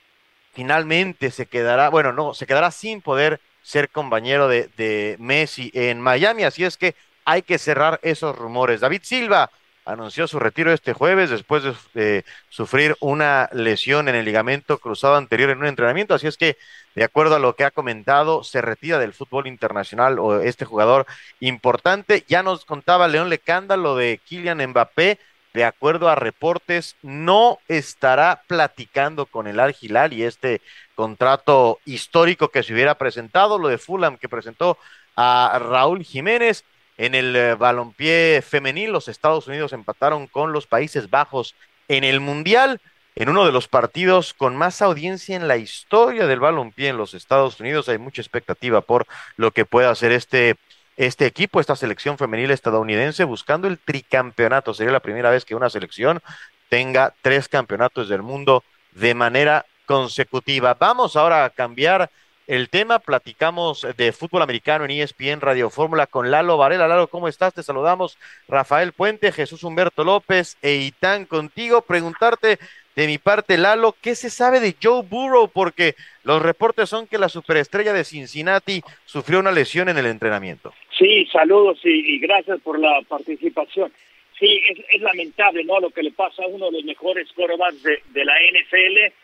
finalmente se quedará, bueno, no, se quedará sin poder ser compañero de, de Messi en Miami, así es que hay que cerrar esos rumores. David Silva anunció su retiro este jueves después de eh, sufrir una lesión en el ligamento cruzado anterior en un entrenamiento, así es que de acuerdo a lo que ha comentado, se retira del fútbol internacional o este jugador importante. Ya nos contaba León Lecanda lo de Kylian Mbappé. De acuerdo a reportes, no estará platicando con el Al Hilal y este contrato histórico que se hubiera presentado, lo de Fulham que presentó a Raúl Jiménez. En el eh, balompié femenil, los Estados Unidos empataron con los Países Bajos en el Mundial, en uno de los partidos con más audiencia en la historia del balompié en los Estados Unidos. Hay mucha expectativa por lo que pueda hacer este Este equipo, esta selección femenil estadounidense, buscando el tricampeonato. Sería la primera vez que una selección tenga tres campeonatos del mundo de manera consecutiva. Vamos ahora a cambiar el tema. Platicamos de fútbol americano en E S P N Radio Fórmula con Lalo Varela. Lalo, ¿cómo estás? Te saludamos. Rafael Puente, Jesús Humberto López e Itán contigo. Preguntarte de mi parte, Lalo, ¿qué se sabe de Joe Burrow? Porque los reportes son que la superestrella de Cincinnati sufrió una lesión en el entrenamiento. Sí, saludos y, y gracias por la participación. Sí, es, es lamentable, ¿no?, lo que le pasa a uno de los mejores quarterbacks de, de la N F L.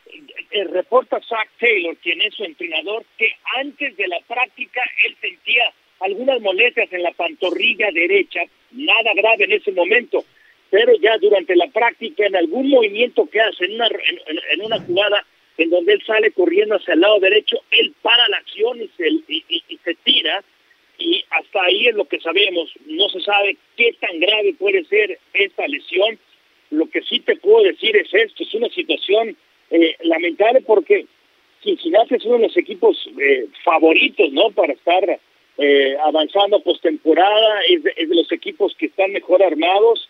El reporta Zach Taylor, quien es su entrenador, que antes de la práctica él sentía algunas molestias en la pantorrilla derecha, nada grave en ese momento, pero ya durante la práctica, en algún movimiento que hace, en una, en, en una jugada en donde él sale corriendo hacia el lado derecho, él para la acción y se, y, y, y se tira, y hasta ahí es lo que sabemos. No se sabe qué tan grave puede ser esta lesión. Lo que sí te puedo decir es esto, es una situación eh, lamentable porque Cincinnati es uno de los equipos eh, favoritos, ¿no?, para estar eh, avanzando postemporada, es de, es de los equipos que están mejor armados,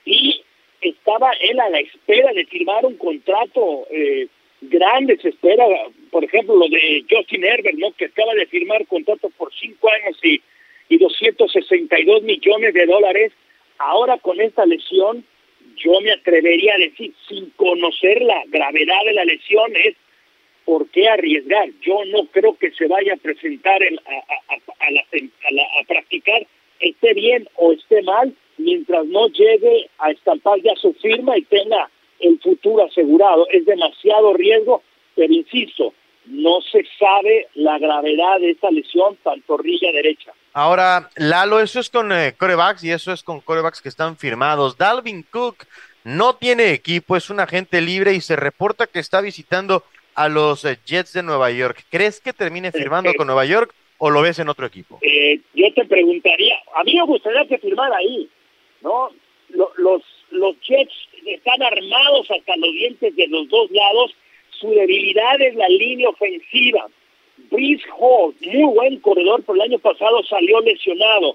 y estaba él a la espera de firmar un contrato eh, grande. Se espera, por ejemplo, lo de Justin Herbert, ¿no?, que acaba de firmar contrato por cinco años y, y doscientos sesenta y dos millones de dólares. Ahora con esta lesión, yo me atrevería a decir, sin conocer la gravedad de la lesión, es ¿por qué arriesgar? Yo no creo que se vaya a presentar en, a, a, a, la, a, la, a practicar, esté bien o esté mal, mientras no llegue a estampar ya su firma y tenga el futuro asegurado. Es demasiado riesgo, pero insisto, no se sabe la gravedad de esta lesión pantorrilla derecha. Ahora, Lalo, eso es con eh, quarterbacks y eso es con quarterbacks que están firmados. Dalvin Cook no tiene equipo, es un agente libre y se reporta que está visitando a los eh, Jets de Nueva York. ¿Crees que termine firmando eh, con Nueva York o lo ves en otro equipo? Eh, yo te preguntaría, a mí me gustaría que firmara ahí, ¿no? Los, los, los Jets están armados hasta los dientes de los dos lados. Su debilidad es la línea ofensiva. Breece Hall, muy buen corredor, pero el año pasado salió lesionado.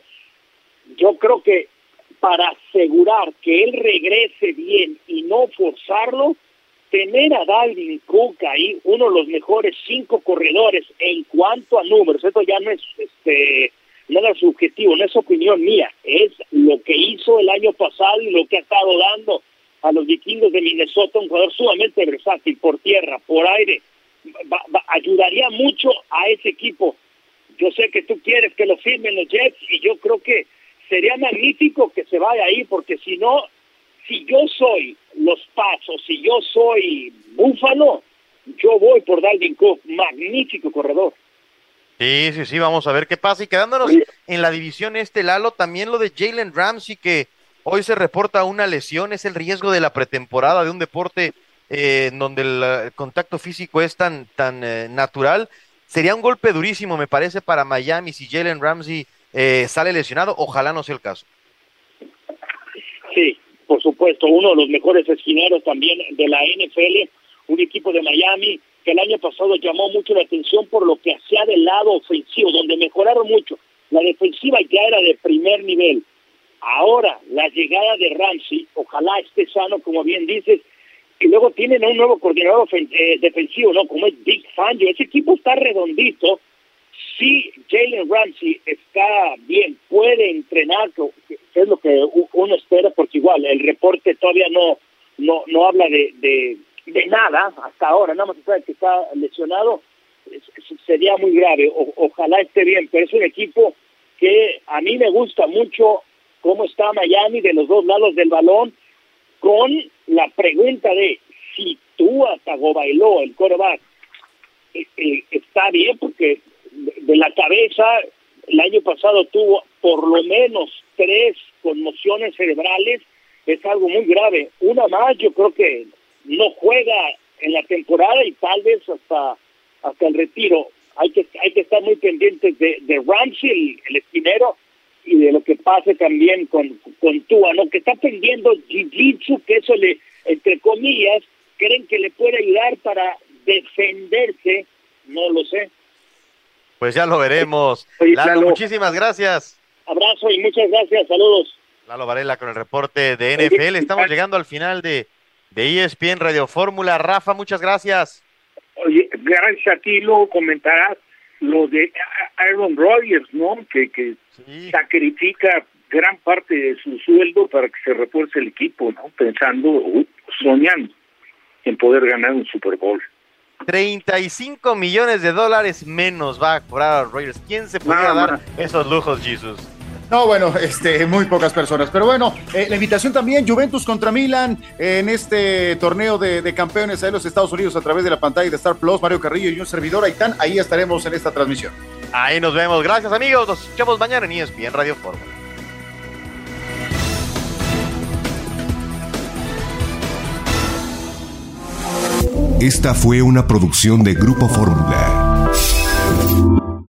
Yo creo que para asegurar que él regrese bien y no forzarlo, tener a Dalvin Cook ahí, uno de los mejores cinco corredores en cuanto a números, esto ya no es este nada subjetivo, no es opinión mía, es lo que hizo el año pasado y lo que ha estado dando a los vikingos de Minnesota, un jugador sumamente versátil, por tierra, por aire, va, va, ayudaría mucho a ese equipo. Yo sé que tú quieres que lo firmen los Jets y yo creo que sería magnífico que se vaya ahí, porque si no, si yo soy los Pats o si yo soy Buffalo, yo voy por Dalvin Cook, magnífico corredor. Sí, sí, sí, vamos a ver qué pasa. Y quedándonos en la división este, Lalo, también lo de Jalen Ramsey, que hoy se reporta una lesión, es el riesgo de la pretemporada de un deporte eh, en donde el, el contacto físico es tan, tan eh, natural. Sería un golpe durísimo, me parece, para Miami si Jalen Ramsey eh, sale lesionado. Ojalá no sea el caso. Sí, por supuesto, uno de los mejores esquineros también de la N F L, un equipo de Miami que el año pasado llamó mucho la atención por lo que hacía del lado ofensivo, donde mejoraron mucho. La defensiva ya era de primer nivel. Ahora, la llegada de Ramsey, ojalá esté sano, como bien dices, y luego tienen a un nuevo coordinador eh, defensivo, ¿no? Como es Big Fangio. Ese equipo está redondito. Si Jalen Ramsey está bien, puede entrenar, que es lo que uno espera, porque igual el reporte todavía no no no habla de, de, de nada hasta ahora, nada más se sabe que está lesionado, sería muy grave. O, ojalá esté bien, pero es un equipo que a mí me gusta mucho cómo está Miami de los dos lados del balón, con la pregunta de si Tua Tagovailoa, el quarterback, eh, eh, está bien, porque de, de la cabeza el año pasado tuvo por lo menos tres conmociones cerebrales, es algo muy grave. Una más, yo creo que no juega en la temporada y tal vez hasta hasta el retiro. Hay que hay que estar muy pendientes de, de Ramsey, el, el esquinero, y de lo que pase también con, con Tua, ¿no? Que está aprendiendo jiu-jitsu, que eso le, entre comillas, creen que le puede ayudar para defenderse, no lo sé. Pues ya lo veremos. Oye, Lalo, Lalo, muchísimas gracias. Abrazo y muchas gracias, saludos. Lalo Varela con el reporte de N F L. Estamos llegando al final de, de E S P N Radio Fórmula. Rafa, muchas gracias. Oye, gracias a ti, luego comentarás lo de Aaron Rodgers, ¿no? Que, que sí. sacrifica gran parte de su sueldo para que se refuerce el equipo, ¿no? Pensando, uh, soñando en poder ganar un Super Bowl. treinta y cinco millones de dólares menos va a cobrar a Rodgers. ¿Quién se podría Nada dar más. esos lujos, Jesus? No, bueno, este, muy pocas personas. Pero bueno, eh, la invitación también, Juventus contra Milan, eh, en este torneo de, de campeones de los Estados Unidos a través de la pantalla de Star Plus, Mario Carrillo y un servidor, Aitán, ahí estaremos en esta transmisión. Ahí nos vemos. Gracias, amigos. Nos escuchamos mañana en E S P N Radio Fórmula. Esta fue una producción de Grupo Fórmula.